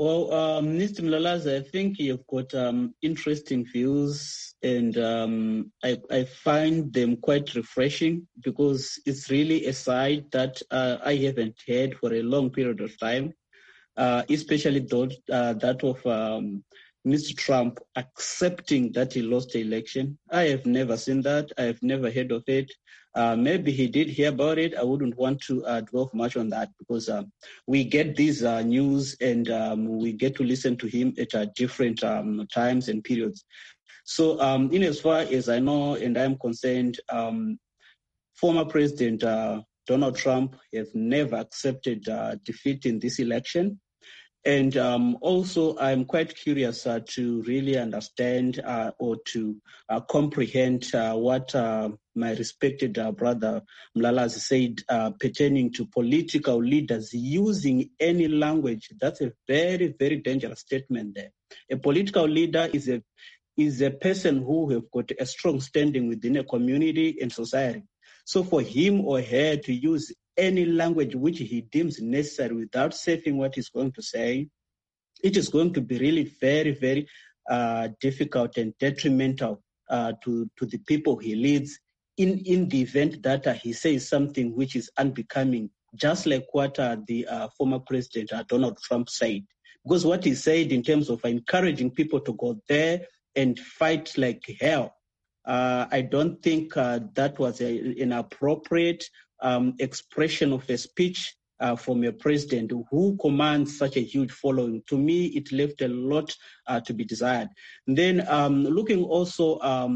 Well, Mr. Mlalazi, I think you've got interesting views, and I find them quite refreshing because it's really a side that I haven't heard for a long period of time, especially that of Mr. Trump accepting that he lost the election. I have never seen that. I have never heard of it. Maybe he did hear about it. I wouldn't want to dwell much on that because we get these news and we get to listen to him at different times and periods. So in as far as I know and I'm concerned, former President Donald Trump has never accepted defeat in this election. And also, I'm quite curious to really understand or to comprehend what my respected brother Mlalazi said pertaining to political leaders using any language. That's a very, very dangerous statement there. A political leader is a person who have got a strong standing within a community and society. So for him or her to use any language which he deems necessary without saying what he's going to say, it is going to be really very, very difficult and detrimental to the people he leads in the event that he says something which is unbecoming, just like what the former President Donald Trump said. Because what he said in terms of encouraging people to go there and fight like hell, I don't think that was an appropriate expression of a speech from a president who commands such a huge following. To me, it left a lot to be desired. And then looking also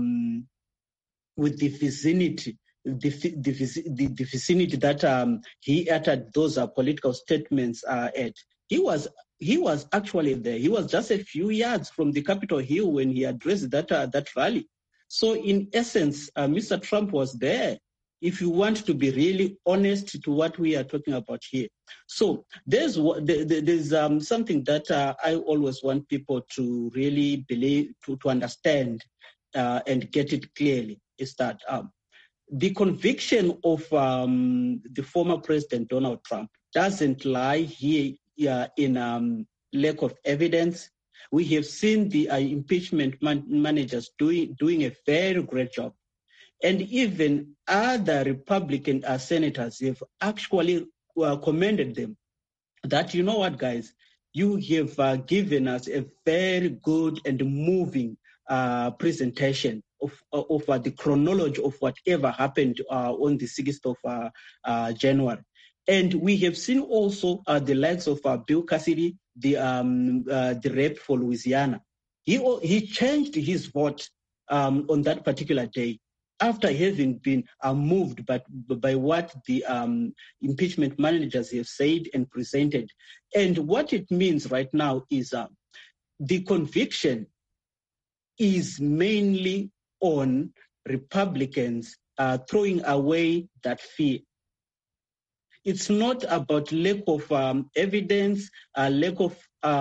with the vicinity, the vicinity that he uttered those political statements at, he was actually there. He was just a few yards from the Capitol Hill when he addressed that rally. So in essence, Mr. Trump was there, if you want to be really honest to what we are talking about here. So there's something that I always want people to really believe, to understand and get it clearly, is that the conviction of the former President Donald Trump doesn't lie here in lack of evidence. We have seen the impeachment managers doing a very great job. And even other Republican senators have actually commended them that, you know what, guys, you have given us a very good and moving presentation of the chronology of whatever happened on the 6th of January. And we have seen also the likes of Bill Cassidy, the rep for Louisiana. He changed his vote on that particular day after having been moved by what the impeachment managers have said and presented. And what it means right now is the conviction is mainly on Republicans throwing away that fear. It's not about lack of evidence, lack of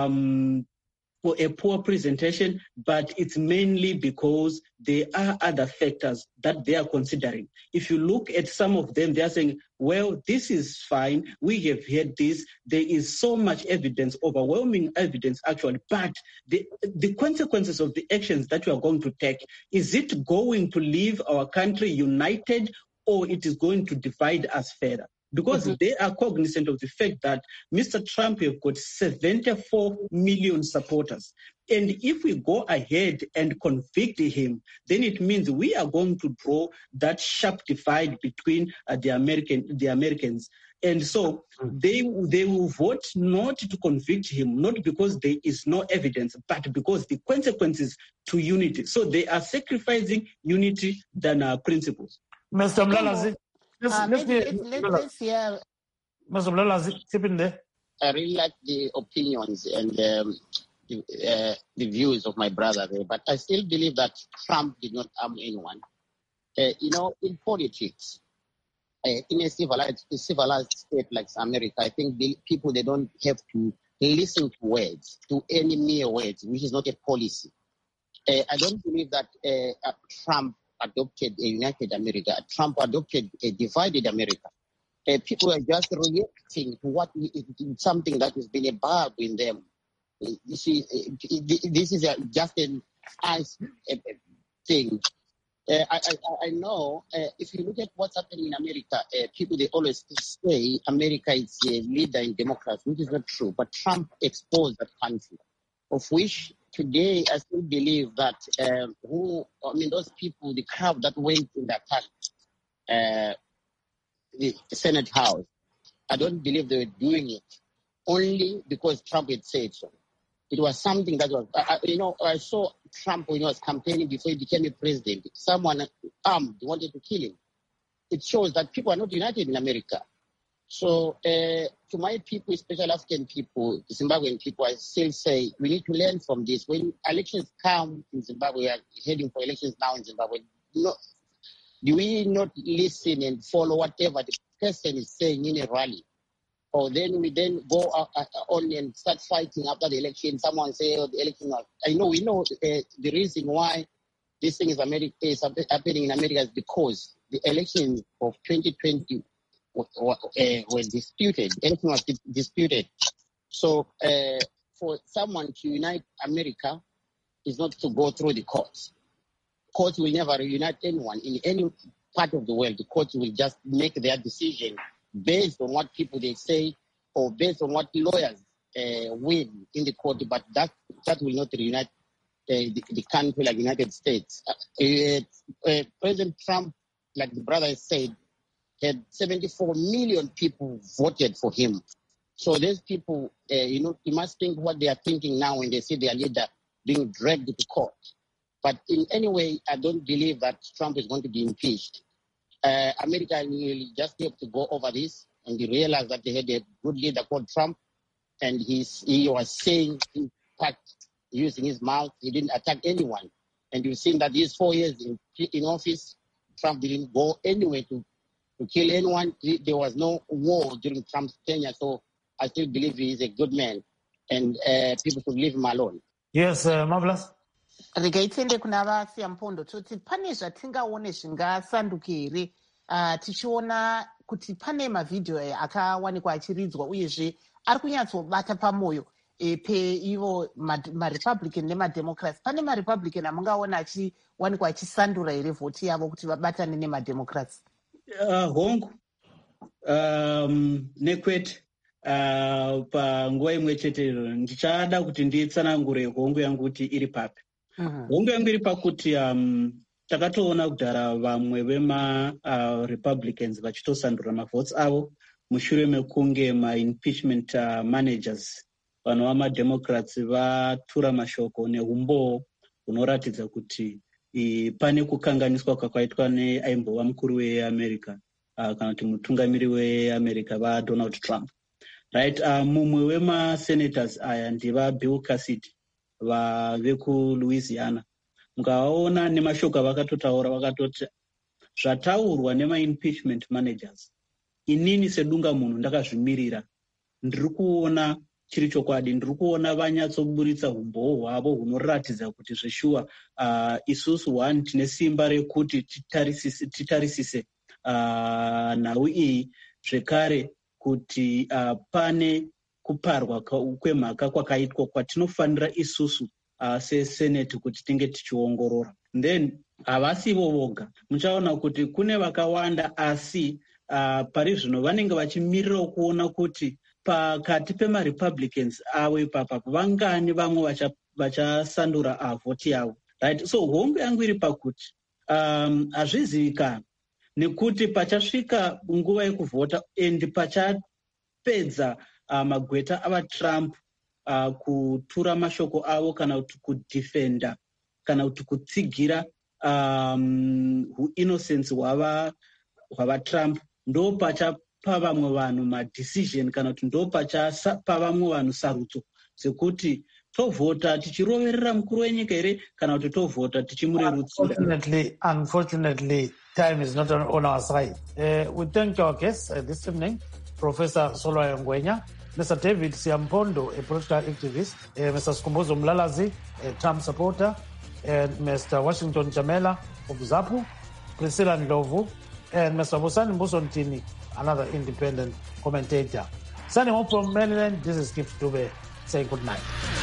a poor presentation, but it's mainly because there are other factors that they are considering. If you look at some of them, they are saying, well, this is fine. We have heard this. There is so much evidence, overwhelming evidence actually, but the consequences of the actions that we are going to take, is it going to leave our country united or it is going to divide us further? Because they are cognizant of the fact that Mr. Trump has got 74 million supporters. And if we go ahead and convict him, then it means we are going to draw that sharp divide between the Americans. And so they will vote not to convict him, not because there is no evidence, but because the consequences to unity. So they are sacrificing unity than principles. Mr. Mlalazi. Let's hear. Mr. Mlalazi, chip in there. I really like the opinions and the views of my brother there, but I still believe that Trump did not harm anyone. In politics, in a civilized state like America, I think people, they don't have to listen to words, to any mere words, which is not a policy. I don't believe that Trump adopted a united America. Trump adopted a divided America. People are just reacting to something that has been a bug in them. You see, this is just an ice thing. I know if you look at what's happening in America, people, they always say America is a leader in democracy, which is not true. But Trump exposed that country, of which today I still believe that those people, the crowd that went in the attack, the Senate House, I don't believe they were doing it only because Trump had said so. It was something that was, I saw Trump when he was campaigning before he became a president. Someone armed wanted to kill him. It shows that people are not united in America. So to my people, especially African people, Zimbabwean people, I still say we need to learn from this. When elections come in Zimbabwe, we are heading for elections now in Zimbabwe. Do we not listen and follow whatever the person is saying in a rally? Or then we go on and start fighting after the election. Someone say, the election. We know the reason why this thing is happening in America is because the election of 2020 was disputed. Everything was disputed. So for someone to unite America is not to go through the courts. Courts will never reunite anyone in any part of the world. The courts will just make their decision based on what people they say or based on what lawyers win in the court, but that will not reunite the country like the United States. President Trump, like the brother said, had 74 million people voted for him. So those people, you must think what they are thinking now when they see their leader being dragged to court. But in any way, I don't believe that Trump is going to be impeached. America will just have to go over this and realize that they had a good leader called Trump, and he was saying, in fact, using his mouth, he didn't attack anyone. And you've seen that these 4 years in office, Trump didn't go anywhere to kill anyone. There was no war during Trump's tenure, so I still believe he is a good man, and people should leave him alone. Yes, Marvelous. Regai tiende kuna vasiya Mpondo toti pane zvatingaone zvingasanduke here tichiona kuti pane mavhidhiyo akawanikwa achiridzwa uyezve ari kunyatsobata pamwoyo peivo marepublican nemademocrats. Pane marepublican amungaona achiwanikwa achisandura here vhoti yavo kuti vabatane nemademocrats? Hongu nekwete panguva imwe cheteyo ndichada kuti nditsanangure hongu yangu kuti iri papi. Hongu yangu iri pakuti takatoona kudhara vamwe vema-Republicans vachitosandura mavhotes avo mushure mekunge ma-impeachment managers vanhu vama-Democrats vatura mashoko neumbowo hunoratidza kuti pane kukanganiswa kwakaitwa neaimbova mukuru weAmerica kana kuti mutungamiri weAmerica vaDonald Trump. Right, mumwe wema-senators aya ndivaBill Cassidy vekuLouisiana. Mukavaona nemashoko avakatotaura vakatoti zvataurwa nema-impeachment managers, inini sedunga munhu ndakazvimirira, ndiri kuona chiri chokwadi, ndiri kuona vanyatsoburitsa umbowo hwavo hunoratidza kuti zveshuwa isusu one tine simba rekuti titarisise nhau iyi zvekare kuti pane kuparwa kwemhaka kwakaitwa kwatinofanira isusu seseneti kuti tinge tichiongorora. Then havasivo voga, muchaona kuti kune vakawanda asi pari zvino vanenge vachimirira kuona kuti pakati pema-Republicans avo ipapa vangani vamwe vachasandura vhoti yavo. Right? So hongu yangu iri pakuti hazvizivikana nekuti pachasvika nguva yekuvhota and pachapedza magweta avaTrump kutura mashoko avo kana kuti kudhifenda kana kuti kutsigira innocence hwavaTrump, ndo pachapa vamwe vanhu madecision kana kuti ndo pachapa vamwe vanhu sarudzo dzekuti tovhota tichiroverera mukuru wenyika here kana kuti tovhota tichimurerutsira. Unfortunately, time is not on our side. We thank our guests this evening, Professor Solwayo Ngwenya, Mr. David Siampondo, a political activist, Mr. Skhumbuzo Mlalazi, a Trump supporter, and Mr. Washington Jamela of ZAPU, Priscilla Ndlovu, and Mr. Busani Mbusontini, another independent commentator. Signing off from Maryland, this is Gift Dube saying good night.